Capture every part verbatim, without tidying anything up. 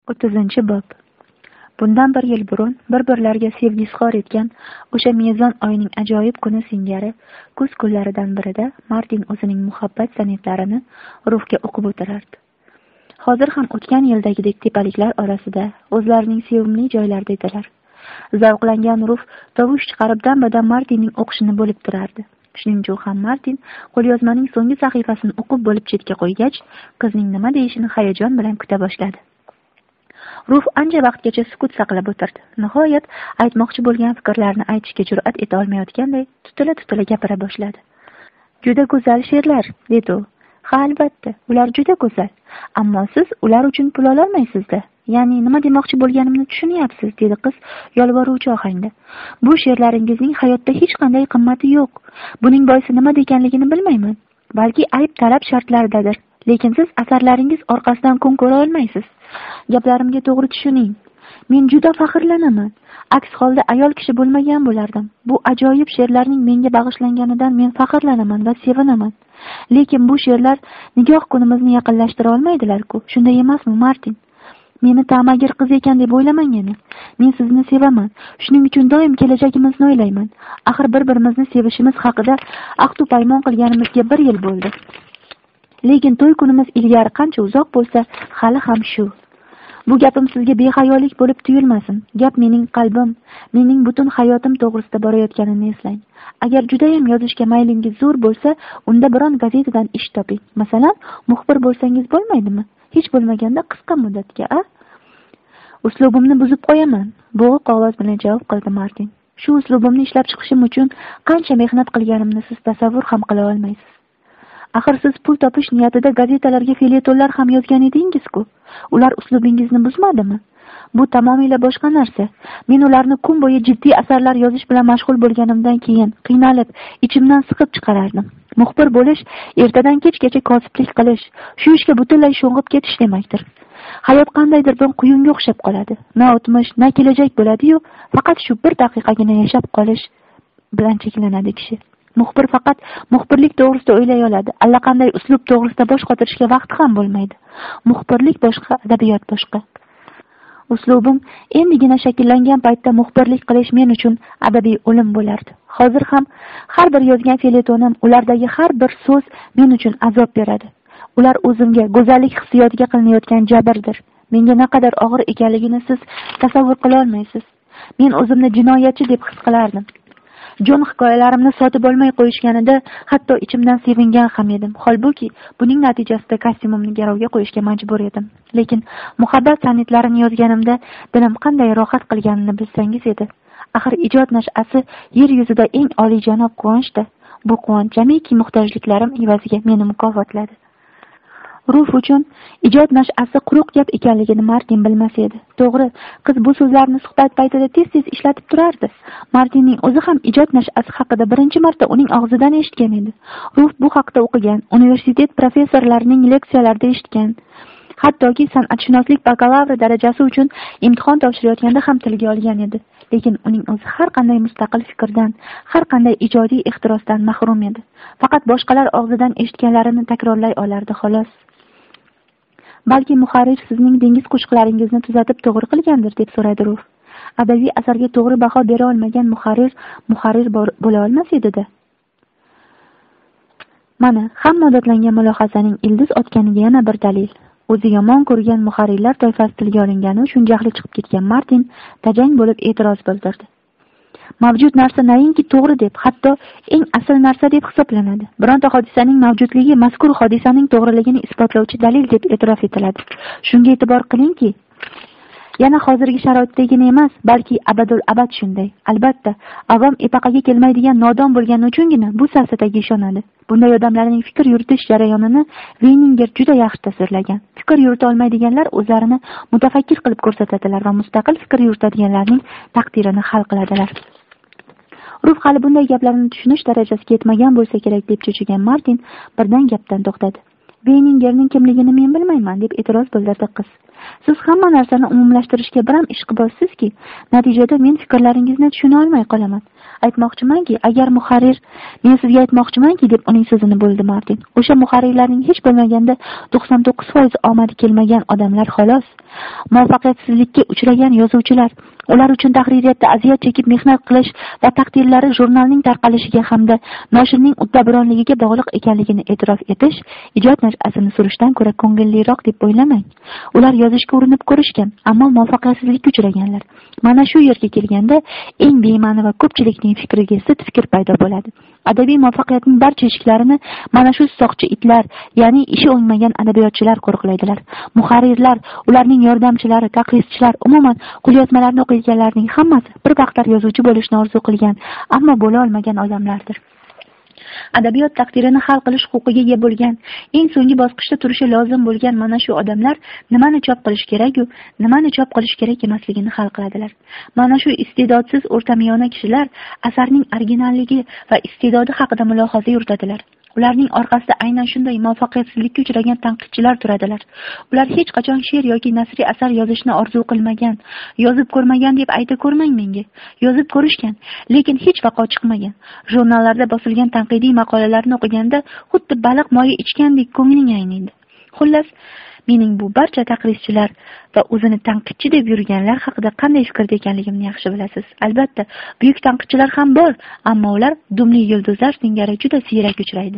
o'ttizinchi bob. Bundan bir yil burun bir-birlariga sevgi izhor etgan o'sha mezon oyining ajoyib kuni singari kuz kunlaridan birida Martin o'zining muhabbat san'atlarini Rufga o'qib o'tirardi. Hozir ham o'tgan yildagidek tepaliklar orasida o'zlarining sevimli joylarida edilar. Zavqlangan Ruf tovush chiqarib dam-badam Martinning o'qishini bo'lib turardi. Shuning uchun ham Martin qo'lyozmaning so'nggi sahifasini o'qib bo'lib chetga qo'ygach, qizning nima deyishini hayajon bilan kuta boshladi. Ruf ancha vaqtgacha sukut saqlab o'tirdi. Nihoyat aytmoqchi bo'lgan fikrlarini aytishga jur'at eta olmayotganday tutila-tutila gapira boshladi. "Juda go'zal she'rlar", dedi u. "Ha, albatta, ular juda go'zal. Ammo siz ular uchun pul ola olmaysiz-da. Ya'ni nima demoqchi bo'lganimni tushunyapsiz", dedi qiz yolvoruvchi ohangda. "Bu she'rlaringizning hayotda hech qanday qimmati yo'q. Buning boisi nima ekanligini bilmayman. Balki ayb talab shartlaridadir. Lekin siz asarlaringiz orqasidan kun ko'ra olmaysiz. Gaplarimga to'g'ri tushuning. Men juda faxrlanaman. Aks holda ayol kishi bo'lmagan bo'lardim. Bu ajoyib she'rlarning menga bag'ishlanganidan men faxrlanaman va sevinaman. Lekin bu she'rlar nigoh kunimizni yaqinlashtira olmaydilar-ku. Shunday emasmi, Martin? Meni ta'magir qiz ekan deb o'ylamang yana. Men sizni sevaman. Shuning uchun doim kelajagimizni o'ylayman. Axir bir-birimizni sevishimiz haqida ahd-u paymon qilganimizga bir yil bo'ldi. Lekin to'y kunimiz ilgari qancha uzoq bo'lsa, hali ham shu. Bu gapim sizga behayolik bo'lib tuyulmasin. Gap mening qalbim, mening butun hayotim to'g'risida borayotganini eslang. Agar juda ham yozishga maylingiz zo'r bo'lsa, unda biron gazetadan ish toping. Masalan, muxbir bo'lsangiz bo'lmaydimi? Hech bo'lmaganda qisqa muddatga, a? Uslubimni buzib qo'yaman, bo'g'iq ovoz bilan javob qildi Martin. Shu uslubimni ishlab chiqishim uchun qancha mehnat qilganimni siz tasavvur ham qila olmaysiz. Axir siz pul topish niyatida gazetalarga felyetonlar ham yozgan edingiz-ku. Ular uslubingizni buzmadimi? Bu tamomila boshqa narsa. Men ularni kun bo'yi jiddiy asarlar yozish bilan mashg'ul bo'lganimdan keyin qiynalib, ichimdan siqib chiqarardim. Muxbir bo'lish ertadan kechgacha kosiblik qilish, shu ishga butunlay sho'ng'ib ketish demakdir. Hayot qandaydir bir quyunga o'xshab qoladi. Na o'tmish, na kelajak bo'ladi-yu, faqat shu bir daqiqagina yashab qolish bilan cheklanadi kishi. Muxbir faqat muxbirlik to'g'risida o'ylay oladi. Allaqanday uslub to'g'risida bosh qotirishga vaqti ham bo'lmaydi. Muxbirlik boshqa, adabiyot boshqa. Uslubim endigina shakllangan paytda muxbirlik qilish men uchun adabiy o'lim bo'lardi. Hozir ham har bir yozgan felyetonim, ulardagi har bir so'z men uchun azob beradi. Ular o'zimga, go'zallik hissiyotiga qilinayotgan jabrdir. Menga naqadar og'ir ekanligini siz tasavvur qila olmaysiz. Men o'zimni jinoyatchi deb his qilardim. Jon hikoyalarimni sotib olmay qo'yishganida hatto ichimdan sevingan ham edim. Holbuki buning natijasida kostyumimni garovga qo'yishga majbur edim. Lekin muhabbat san'atlarini yozganimda dilim qanday rohat qilganini bilsangiz edi. Axir ijod nash'asi yer yuzida eng oliyjanob quvonchdir. Bu quvonch jamiki muhtojliklarim evaziga meni mukofotladi. Ruf uchun ijod nash'asi quruq gap ekanligini Martin bilmas edi. To'g'ri, qiz bu so'zlarni suhbat paytida tez-tez ishlatib turardi. Martinning o'zi ham ijod nash'asi haqida birinchi marta uning og'zidan eshitgan edi. Ruf bu haqda o'qigan, universitet professorlarining leksiyalarida eshitgan. Hattoki san'atshunoslik bakalavri darajasi uchun imtihon topshirayotganda ham tilga olgan edi. Lekin uning o'zi har qanday mustaqil fikrdan, har qanday ijodiy ehtirosdan mahrum edi. Faqat boshqalar og'zidan eshitganlarini takrorlay olardi, xolos. Balki muharrir sizning dengiz qo'shiqlaringizni tuzatib to'g'ri qilgandir, deb so'radi Ruf. Adabiy asarga to'g'ri baho bera olmagan muharrir muharrir bo'la olmas edi-da. Mana, hamma odatlangan mulohazaning ildiz otganiga yana bir dalil. O'zi yomon ko'rgan muharrirlar toifasi tilga olingani uchun jahli chiqib ketgan Martin tajang bo'lib e'tiroz bildirdi. Mavjud narsa nainki to'g'ri deb, hatto eng asl narsa deb hisoblanadi. Bironta hodisaning mavjudligi mazkur hodisaning to'g'riligini isbotlovchi dalil deb e'tirof etiladi. Shunga e'tibor qilingki, yana hozirgi sharoitdagina emas, balki abadul abad shunday. Albatta, avom epaqaga kelmaydigan nodon bo'lgani uchungina bu falsafaga ishonadi. Bunday odamlarning fikr yuritish jarayonini Weininger juda yaxshi tasvirlagan. Fikr yurita olmaydiganlar o'zlarini mutafakkir qilib ko'rsatadilar va mustaqil fikr yuritadiganlarning taqdirini hal qiladilar. Ruf hali bunday gaplarni tushunish darajasiga yetmagan bo'lsa kerak deb cho'chigan Martin birdan gapdan to'xtadi. Weiningerning kimligini men bilmayman deb e'tiroz bildirdi qiz. Siz hamma narsani umumlashtirishga biram ishqibozsizki, natijada men fikrlaringizni tushuna olmay qolaman. Aytmoqchimanki, agar muharrir, men sizga aytmoqchimanki, deb uning so'zini bo'ldi Martin. O'sha muharrirlarning hech bo'lmaganda to'qson to'qqiz foiz omadi kelmagan odamlar xolos. Muvaffaqiyatsizlikka uchragan yozuvchilar, ular uchun tahririyatda aziyat chekib mehnat qilish va taqdirlari jurnalning tarqalishiga hamda noshirning uddaburonligiga bog'liq ekanligini e'tirof etish ijod nash'asini surishdan ko'ra ko'ngilliroq deb o'ylamang. Ular yozishga urinib ko'rishgan, ammo muvaffaqiyatsizlikka uchraganlar. Mana shu yerga kelganda eng bema'ni va ko'pchilikning fikriga zid fikr paydo bo'ladi. Adabiy muvaffaqiyatning barcha eshiklarini mana shu soqchi itlar, ya'ni ishi o'ngmagan adabiyotchilar qo'riqlaydilar. Muharrirlar, ularning yordamchilari, taqrizchilar, umuman qo'lyozmalarni o'qiyotganlarning hammasi bir vaqtlar yozuvchi bo'lishni orzu qilgan, ammo bo'la olmagan odamlardir. Adabiyot taqdirini hal qilish huquqiga ega bo'lgan, eng so'nggi bosqichda turishi lozim bo'lgan mana shu odamlar nimani chop qilish kerak-ku, nimani chop qilish kerak emasligini hal qiladilar. Mana shu iste'dodsiz o'rtamiyona kishilar asarning originalligi va iste'dodi haqida mulohaza yuritadilar. Ularning orqasida aynan shunday muvaffaqiyatsizlikka uchragan tanqidchilar turadilar. Ular hech qachon she'r yoki nasriy asar yozishni orzu qilmagan, yozib ko'rmagan deb ayta ko'rmang menga. Yozib ko'rishgan, lekin hech vaqo chiqmagan. Jurnallarda bosilgan tanqidiy maqolalarni o'qiganda xuddi baliq moyi ichgandek ko'ngling ayniydi. Xullas, mening bu barcha taqrizchilar va o'zini tanqidchi deb yurganlar haqida qanday fikrda ekanligimni yaxshi bilasiz. Albatta, buyuk tanqidchilar ham bor, ammo ular dumli yulduzlar singari juda siyrak uchraydi.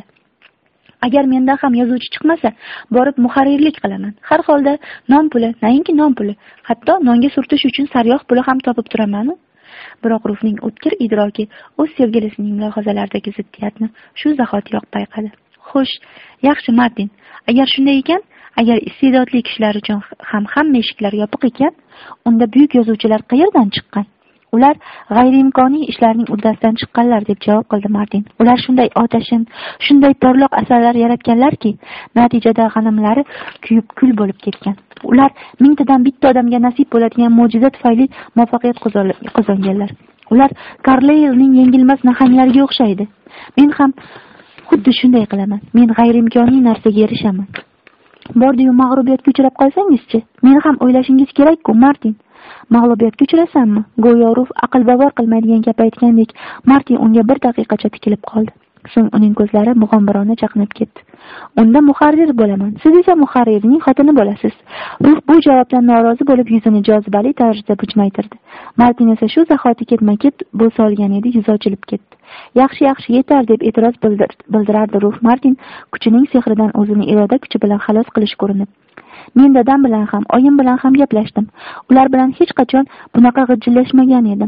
Agar mendan ham yozuvchi chiqmasa, borib muharrirlik qilaman. Har holda non puli, nainki non puli, hatto nonga surtish uchun sariyog' puli ham topib turaman-ku. Biroq Rufning o'tkir idroki o'z sevgilisining mulohazalaridagi ziddiyatni shu zahotiyoq payqadi. Xo'sh, yaxshi Martin, agar shunday ekan, agar iste'dodli kishilar uchun ham hamma eshiklar yopiq ekan, unda buyuk yozuvchilar qayerdan chiqqan? Ular g'ayriimkoniy ishlarning uddasidan chiqqanlar, deb javob qildi Martin. Ular shunday otashin, shunday porloq asarlar yaratganlarki, natijada g'animlari kuyib kul bo'lib ketgan. Ular mingtadan bitta odamga nasib bo'ladigan mo'jiza tufayli muvaffaqiyat qozonganlar. Ular Carlylening yengilmas nahanglariga o'xshaydi. Men ham xuddi shunday qilaman. Men g'ayriimkoniy narsaga erishaman. Bordi-yu mag'lubiyatga uchrab qolsangizchi? Meni ham o'ylashingiz kerak-ku, Martin. Mag'lubiyatga uchrasammi? Go'yo Ruf aql bovar qilmaydigan gap aytgandek, Martin unga bir daqiqacha tikilib qoldi. So'ng uning ko'zlari mug'ombirona chaqnab ketdi. Unda muharrir bo'laman. Siz esa muharrirning xotini bo'lasiz. Ruf bu javobdan norozi bo'lib yuzini jozibali tarzda bujmaytirdi. Martin esa shu zahoti ketma-ket bo'sa olgan edi, yuzi ochilib ketdi. Yaxshi, yaxshi, yetar deb e'tiroz bildirardi Ruf. Martin kuchining sehridan o'zini iroda kuchi bilan xalos qilish ko'rinib. Men dadam bilan ham, oyim bilan ham gaplashdim. Ular bilan hech qachon bunaqa g'ijillashmagan edim.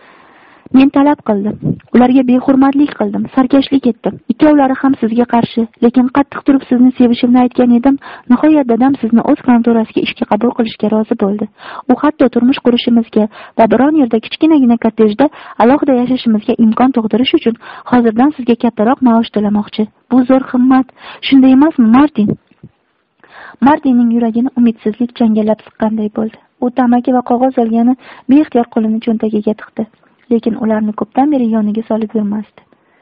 Men talab qildim. Ularga behurmatlik qildim, sarkashlik etdim. Ikkovlari ham sizga qarshi, lekin qattiq turib sizni sevishimni aytgan edim. Nihoyat dadam sizni o'z kontorasiga ishga qabul qilishga rozi bo'ldi. U hatto turmush qurishimizga va biron yerda kichkinagina kottejda alohida yashashimizga imkon tug'dirish uchun hozirdan sizga kattaroq maosh to'lamoqchi. Bu zo'r himmat. Shunday emasmi, Martin? Martinning yuragini umidsizlik changallab siqqanday bo'ldi. U tamaki va qog'oz olgani beixtiyor qo'lini cho'ntagiga tiqdi. Lekin ularni ko'pdan beri yoniga solib yurmasdi.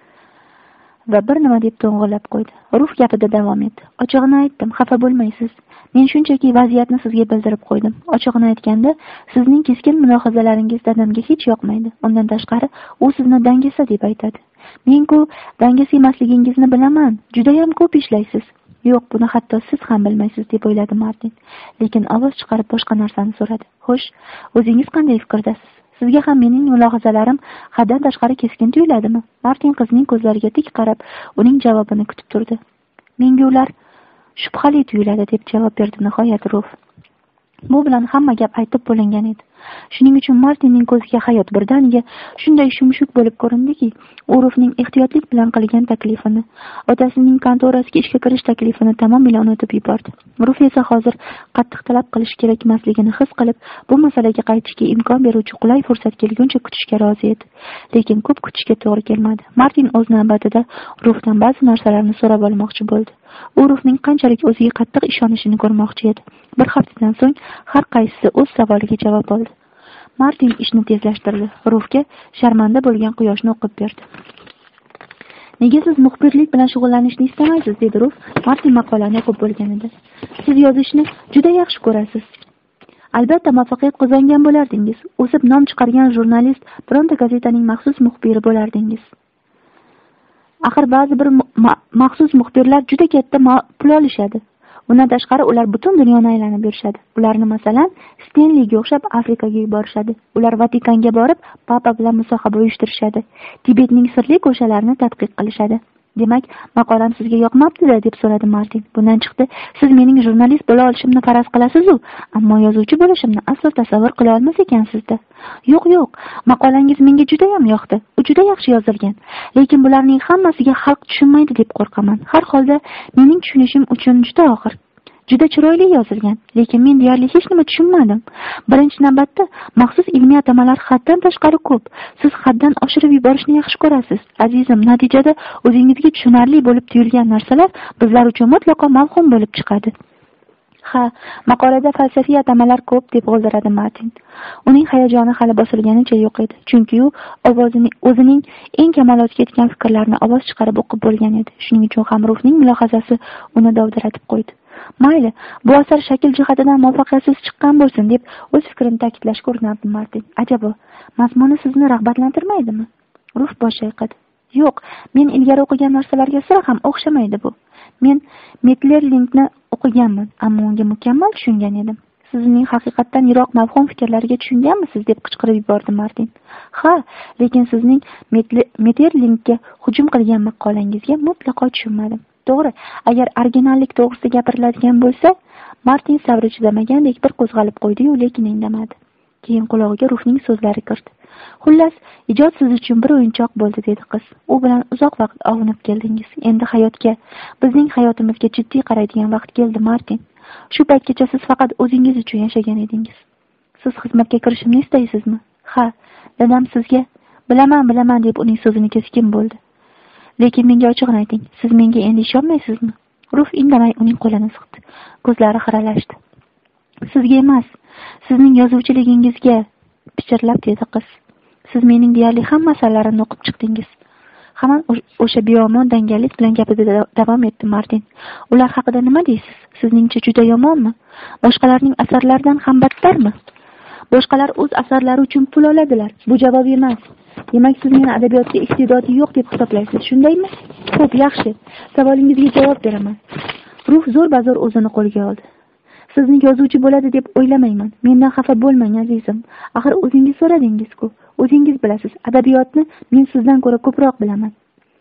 Va bir nima deb to'ng'illab qo'ydi. Ruf gapida davom etdi. Ochig'ini aytdim, xafa bo'lmaysiz. Men shunchaki vaziyatni sizga bildirib qo'ydim. Ochig'ini aytganda, sizning keskin mulohazalaringiz dadamga hech yoqmaydi. Undan tashqari, u sizni dangasa deb aytadi. Men-ku dangasa emasligingizni bilaman. Juda ham ko'p ishlaysiz. Yo'q, buni hatto siz ham bilmaysiz deb o'yladi Martin. Lekin ovoz chiqarib boshqa narsani so'radi. Xo'sh, o'zingiz qanday fikrdasiz? Sizga ham mening mulohazalarim haddan tashqari keskin tuyuladimi? Martin qizning ko'zlariga tik qarab, uning javobini kutib turdi. Menga ular shubhali tuyuladi, deb javob berdi nihoyat Ruf. Bu bilan hamma gap aytib bo'lingan edi. Shuning uchun Martinning ko'ziga hayot birdaniga shunday shumshuk bo'lib ko'rindiki, u Rufning ehtiyotlik bilan qilgan taklifini, otasining kontorasiga ishga kirish taklifini tamomila unutib yubordi. Ruf esa hozir qattiq talab qilish kerak emasligini his qilib, bu masalaga qaytishga imkon beruvchi qulay fursat kelguncha kutishga rozi edi. Lekin ko'p kutishga to'g'ri kelmadi. Martin o'z navbatida Rufdan ba'zi narsalarni so'rab olmoqchi bo'ldi. U Rufning qanchalik o'ziga qattiq ishonishini ko'rmoqchi edi. Bir haftadan so'ng har qaysisi o'z savoliga javob oldi. Martin ishni tezlashtirdi. Rufga sharmanda bo'lgan quyoshni o'qib berdi. Nega siz muxbirlik bilan shug'ullanishni istamaysiz, dedi Ruf Martin maqolani o'qib bo'lganida. Siz yozishni juda yaxshi ko'rasiz. Albatta muvaffaqiyat qozongan bo'lardingiz. O'sib nom chiqargan jurnalist, bironta gazetaning maxsus muxbiri bo'lardingiz. Axir ba'zi bir maxsus muxbirlar juda katta pul olishadi. Undan tashqari ular butun dunyoni aylanib yurishadi. Ularni masalan Stenliga o'xshab Afrikaga yuborishadi. Ular Vatikanga borib, papa bilan musohaba uyushtirishadi. Tibetning sirli ko'chalarini tadqiq qilishadi. Demak, maqolam sizga yoqmabdi-da, deb so'radi Martin. Bundan chiqdi, siz mening jurnalist bo'la olishimni faraz qilasiz-ku, ammo yozuvchi bo'lishimni aslo tasavvur qila olmas ekansiz-da. Yo'q, yo'q, maqolangiz menga juda ham yoqdi. U juda yaxshi yozilgan. Lekin bularning hammasiga xalq tushunmaydi deb qo'rqaman. Har holda mening tushunishim uchun juda og'ir. Juda chiroyli yozilgan, lekin men deyarli hech nima tushunmadim. Birinchi navbatda maxsus ilmiy atamalar haddan tashqari ko'p. Siz haddan oshirib yuborishni yaxshi ko'rasiz. Azizim, natijada o'zingizga tushunarli bo'lib tuyulgan narsalar bizlar uchun mutlaqo mavhum bo'lib chiqadi. Ha, maqolada falsafiy atamalar ko'p, deb g'o'ldiradi Martin. Uning hayajoni hali bosilganicha yo'q edi, chunki u ovozining o'zining eng kamolotga yetgan fikrlarini ovoz chiqarib o'qib bo'lgan edi. Shuning uchun ham ruhning mulohazasi uni dovdiratib qo'ydi. Mayli, bu asar shakl jihatidan muvaffaqiyatsiz chiqqan bo'lsin, deb o'z fikrini ta'kidlashga urinardi Martin. Ajabo, mazmuni sizni rag'batlantirmaydimi? Ruf bosh chayqadi. Yo'q, men ilgari o'qigan narsalarga sira ham o'xshamaydi bu. Men Metlerlingni o'qiganman, ammo unga mukammal tushungan edim. Sizning haqiqatdan yiroq mavhum fikrlariga tushunganmisiz, deb qichqirib yubordi Martin. Ha, lekin sizning Metlerlingga hujum qilgan maqolangizga mutlaqo tushunmadim. To'g'ri, agar originallik to'g'risida gapiriladigan bo'lsa, Martin sabri chidamagandek bir qo'zg'alib qo'ydi-yu, lekin indamadi. Keyin qulog'iga Rufning so'zlari kirdi. Xullas, ijod siz uchun bir o'yinchoq bo'ldi, dedi qiz. U bilan uzoq vaqt ovunib keldingiz. Endi hayotga, bizning hayotimizga jiddiy qaraydigan vaqt keldi, Martin. Shu paytgacha siz faqat o'zingiz uchun yashagan edingiz. Siz xizmatga kirishimni istaysizmi? Ha, dadam sizga bilaman, bilaman deb uning so'zini keskin bo'ldi. Lekin menga ochig'ini ayting, siz menga endi ishonmaysizmi? Ruf indamay uning qo'lini siqdi. Ko'zlari xiralashdi. Sizga emas, sizning yozuvchiligingizga, pichirlab dedi qiz. Siz mening deyarli hamma asarlarimni o'qib chiqdingiz. Hamon o'sha beomon dangallik bilan gapida davom etdi Martin. Ular haqida nima deysiz? Sizningcha juda yomonmi? Boshqalarning asarlaridan ham battarmi? Boshqalar o'z asarlari uchun pul oladilar. Bu javob emas. Demak, siz meni adabiyotga iste'dodi yo'q deb hisoblaysiz, shundaymi? Xo'p, yaxshi. Savolingizga javob beraman. Ruf zo'r-bazo'r o'zini qo'lga oldi. Sizni yozuvchi bo'ladi deb o'ylamayman. Mendan xafa bo'lmang, azizim. Axir o'zingiz so'radingiz-ku. O'zingiz bilasiz, adabiyotni men sizdan ko'ra ko'proq bilaman.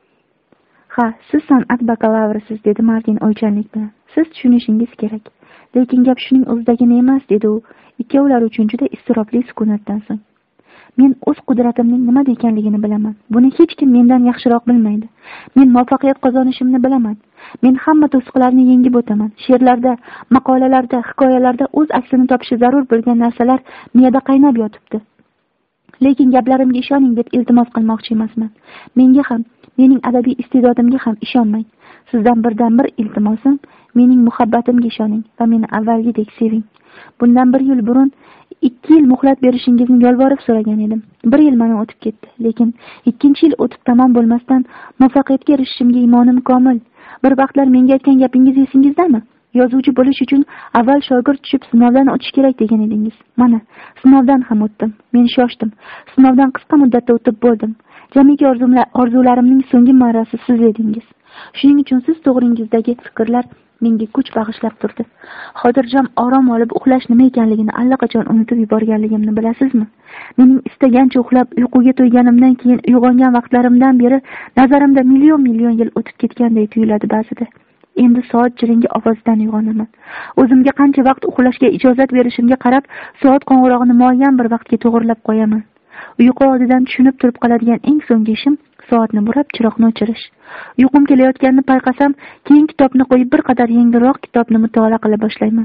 Ha, siz san'at bakalavrisiz, dedi Martin o'ychanlik bilan. Siz tushunishingiz kerak. Lekin gap shuning o'zidagina emas, dedi u, ikkovlar uchun juda iztirobli sukunatdan so'ng. Men o'z qudratimning nima ekanligini bilaman. Buni hech kim mendan yaxshiroq bilmaydi. Men muvaffaqiyat qozonishimni bilaman. Men hamma to'siqlarni yengib o'taman. She'rlarda, maqolalarda, hikoyalarda o'z aksini topishi zarur bo'lgan narsalar miyada qaynab yotibdi. Lekin gaplarimga ishoning deb iltimos qilmoqchi emasman. Menga ham, mening adabiy iste'dodimga ham ishonmang. Sizdan birdan bir iltimosim, mening muhabbatimga ishoning va meni avvalgidek seving. Bundan bir yil burun ikki yil muhlat berishingizni yolvorib so'ragan edim. Bir yil mana o'tib ketdi, lekin ikkinchi yil o'tib tamom bo'lmasdan muvaffaqiyatga erishishimga imonim komil. Bir vaqtlar menga aytgan gapingiz esingizdami? Yozuvchi bo'lish uchun avval shogird tushib sinovdan o'tish kerak degan edingiz. Mana, sinovdan ham o'tdim. Men shoshdim. Sinovdan qisqa muddatda o'tib bo'ldim. Jamiki orzularimning so'nggi marrasi siz edingiz. Shuning uchun siz to'g'ringizdagi fikrlar menga kuch bag'ishlab turdi. Xotirjam orom olib uxlash nima ekanligini allaqachon unutib yuborganligimni bilasizmi? Mening istagancha uxlab uyquga to'yganimdan keyin uyg'ongan vaqtlarimdan beri nazarimda million million yil o'tib ketganday tuyuladi ba'zida. Endi soat jiringi ovozidan uyg'onaman. O'zimga qancha vaqt uxlashga ijozat berishimga qarab, soat qo'ng'irog'ini muayyan bir vaqtga to'g'rilab qo'yaman. Uyqu oldidan tushunib turib qoladigan eng so'nggi ishim soatni burab chiroqni o'chirish. Uyqum kelayotganini payqasam, keyin kitobni qo'yib bir qadar yengilroq kitobni mutolaa qila boshlayman.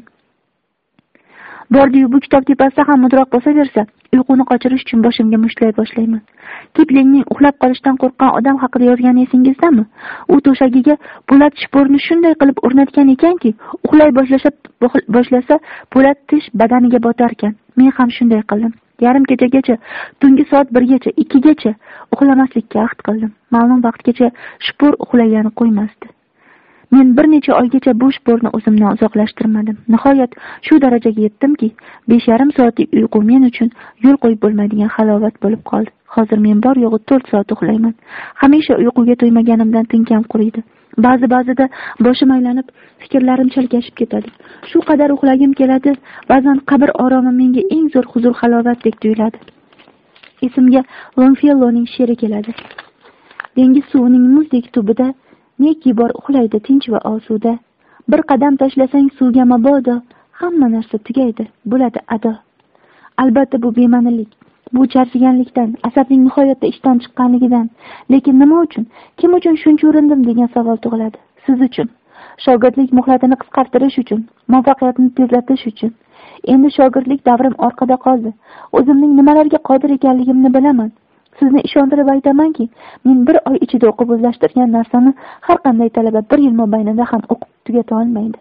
Bordi-yu bu kitob tepasida ham mudroq bosaversa, uyquni qochirish uchun boshimga mushtlay boshlayman. Kiplingning uxlab qolishdan qo'rqqan odam haqida yozgani esingizdami? U to'shagiga po'lat shporni shunday qilib o'rnatgan ekanki, uxlay boshlasa boshlasa po'lat tish badaniga botarkan. Men ham shunday qildim. Yarim kechagacha, tungi soat birgacha, ikkigacha uxlamaslikka ahd qildim. Ma'lum vaqtgacha shpor uxlagani qo'ymasdi. Men bir necha oygacha bo'sh bo'rni o'zimdan uzoqlashtirmadim. Nihoyat shu darajaga yetdimki, besh yarim soatlik uyqu men uchun yo'l qo'yib bo'lmaydigan halovat bo'lib qoldi. Hozir men bor yo'g'i to'rt soat uxlayman. Hamisha uyquga to'ymaganimdan tinkam quriydi. Ba'zi ba'zida boshim aylanib, fikrlarim chalkashib ketadi. Shu qadar uxlagim keladi, ba'zan qabr oromi menga eng zo'r huzur halovatdek tuyuladi. Esimga Longfellowning she'ri keladi. Dengiz suvining muzdek tubida neki bor uxlaydi tinch va osuda. Bir qadam tashlasang suvga mabodo, hamma narsa tugaydi, bo'ladi ado. Albatta bu bema'nilik, bu charchaganlikdan, asabning nihoyatda ishdan chiqqanligidan. Lekin nima uchun, kim uchun shuncha urindim degan savol tug'iladi. Siz uchun. Shogirdlik muhlatini qisqartirish uchun, muvaffaqiyatni tezlatish uchun. Endi shogirdlik davrim orqada qoldi. O'zimning nimalarga qodir ekanligimni bilaman. Sizni ishontirib aytamanki, men bir oy ichida o'qib o'zlashtirgan narsani har qanday talaba bir yil mobaynida ham o'qib tugata olmaydi.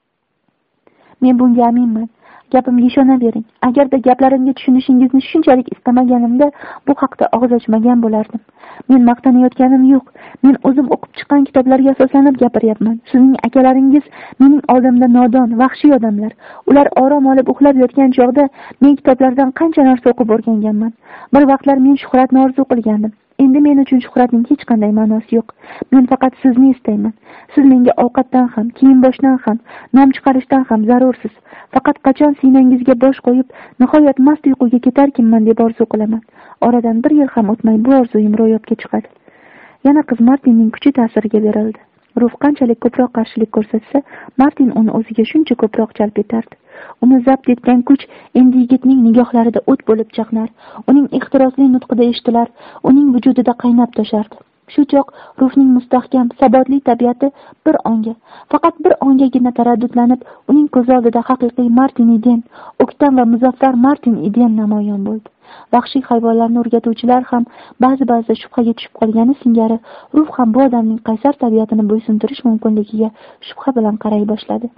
Men bunga aminman. Gapimga ishonavering. Agarda gaplarimga tushunishingizni shunchalik istamaganimda bu haqda og'iz ochmagan bo'lardim. Men maqtanayotganim yo'q. Men o'zim o'qib chiqqan kitoblarga asoslanib gapiryapman. Sizning akalaringiz mening oldimda nodon, vahshiy odamlar. Ular orom olib uxlab yotgan chog'da men kitoblardan qancha narsa o'qib o'rganganman. Bir vaqtlar men shuhratni orzu qilgandim. Endi men uchun shuhratning hech qanday ma'nosi yo'q. Men faqat sizni istayman. Siz menga ovqatdan ham, kiyim-boshdan ham, nom chiqarishdan ham zarursiz. Faqat qachon sinangizga bosh qo'yib, nihoyat mast uyquga ketarkinman deb orzu qilaman. Oradan bir yil ham o'tmay bu orzuyim ro'yobga chiqadi. Yana qiz Martinning kuchi ta'siriga berildi. Ruf qanchalik ko'proq qarshilik ko'rsatsa, Martin uni o'ziga shuncha ko'proq jalb etardi. Uni zabt etgan kuch endi yigitning nigohlarida o't bo'lib chaqnar, uning ehtirosli nutqida eshitilar, uning vujudida qaynab toshardi. Shu choq Rufning mustahkam, sabotli tabiati bir onga, faqat bir ongagina taraddudlanib, uning ko'z oldida haqiqiy Martin Eden, o'ktam va muzaffar Martin Eden namoyon bo'ldi. Vahshiy hayvonlarni o'rgatuvchilar ham ba'zi-ba'zida shubhaga tushib qolgani singari, Ruf ham bu odamning qaysar tabiatini bo'ysundirish mumkinligiga shubha bilan qaray boshladi.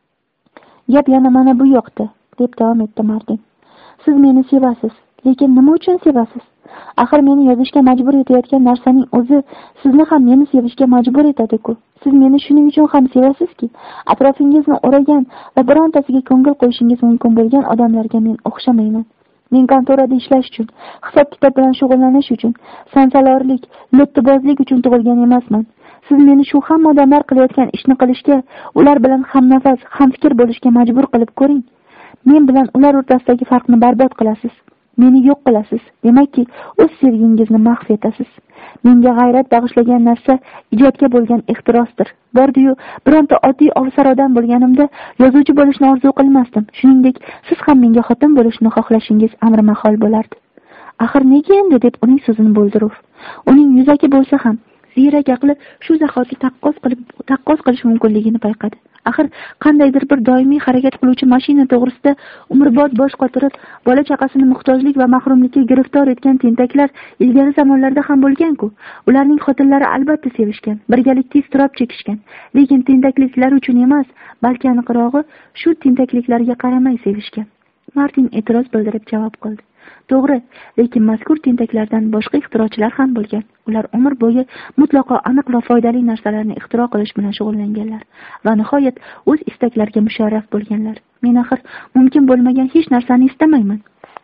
Gap yana mana bu yoqda, deb davom etdi Martin. Siz meni sevasiz, lekin nima uchun sevasiz? Axir meni yozishga majbur etayotgan narsaning o'zi sizni ham meni sevishga majbur etadi-ku. Siz meni shuning uchun ham sevasizki, atrofingizni o'ragan va birontasiga ko'ngil qo'yishingiz mumkin bo'lgan odamlarga men o'xshamayman. Men kontorada ishlash uchun, hisob-kitob bilan shug'ullanish uchun, sansalorlik, lo'ttibozlik uchun tug'ilgan emasman. Siz meni shu hamma odamlar qilayotgan ishni qilishga, ular bilan hamnafas, hamfikr bo'lishga majbur qilib ko'ring. Men bilan ular o'rtasidagi farqni barbod qilasiz. Meni yo'q qilasiz. Demakki, o'z sevgingizni mahv etasiz. Menga g'ayrat bag'ishlagan narsa ijodga bo'lgan ehtirosdir. Bordi-yu, bironta oddiy ovsar odam bo'lganimda yozuvchi bo'lishni orzu qilmasdim. Shuningdek, siz ham menga xotin bo'lishni xohlashingiz amri mahol bo'lardi. Axir nega endi deb uning so'zini bo'ldi Ruf. Uning yuzaki bo'lsa ham ziyrak aqli shu zahoti taqqos qilib taqqos qilish mumkinligini payqadi. Axir qandaydir bir doimiy harakat qiluvchi mashina to'g'risida umrbod bosh qotirib, bola chaqasini muhtojlik va mahrumlikka giriftor etgan tentaklar ilgari zamonlarda ham bo'lgan-ku. Ularning xotinlari albatta sevishgan, birgalikda iztirob chekishgan, lekin tentakliklar uchun emas, balki aniqrog'i shu tentakliklarga qaramay sevishgan. Martin e'tiroz bildirib javob qildi. To'g'ri, lekin mazkur tentaklardan boshqa ixtirochilar ham bo'lgan. Ular umr bo'yi mutlaqo aniq va foydali narsalarni ixtiro qilish bilan shug'ullanganlar va nihoyat o'z istaklariga musharraf bo'lganlar. Men axir mumkin bo'lmagan hech narsani istamayman.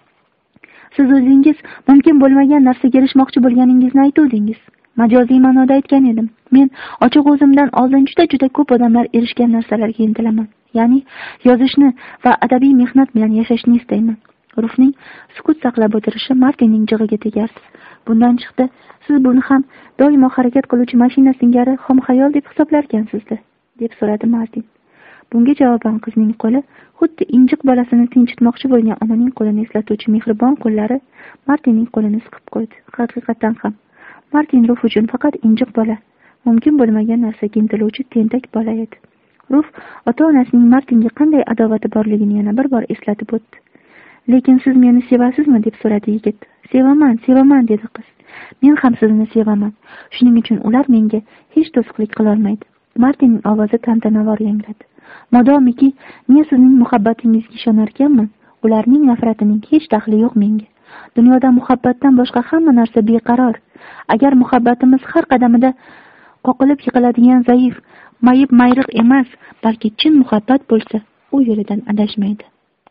Siz o'zingiz mumkin bo'lmagan narsaga erishmoqchi bo'lganingizni aytdingiz. Majoziy ma'noda aytgan edim. Men ochiq o'zimdan oldin juda-juda ko'p odamlar erishgan narsalarga intilaman. Ya'ni yozishni va adabiy mehnat bilan yashashni istayman. Rufning sukut saqlab o'tirishi Martinning jig'iga tegardi. Bundan chiqdi, siz buni ham doimo harakat qiluvchi mashina singari xomxayol deb hisoblarkansiz-da, deb so'radi Martin. Bunga javoban qizning qo'li xuddi injiq bolasini tinchitmoqchi bo'lgan onaning qo'lini eslatuvchi mehribon qo'llari Martinning qo'lini siqib qo'ydi. Haqiqatan ham Martin Ruf uchun faqat injiq bola, mumkin bo'lmagan narsaga intiluvchi tentak bola edi. Ruf ota-onasining Martinga qanday adovati borligini yana bir bor eslatib o'tdi. Lekin siz meni sevasizmi deb so'radi yigit. Sevaman, sevaman dedi qiz. Men ham sizni sevaman. Shuning uchun ular menga hech to'sqinlik qila olmaydi. Martinning ovozi tantanavor yangradi. Modomiki men sizning muhabbatingizga ishonar ekanman, ularning nafratining hech daxli yo'q menga. Dunyoda muhabbatdan boshqa hamma narsa beqaror. Agar muhabbatimiz har qadamida qoqilib yiqiladigan zaif, mayib mayriq emas balki chin muhabbat bo'lsa u yo'lidan adashmaydi.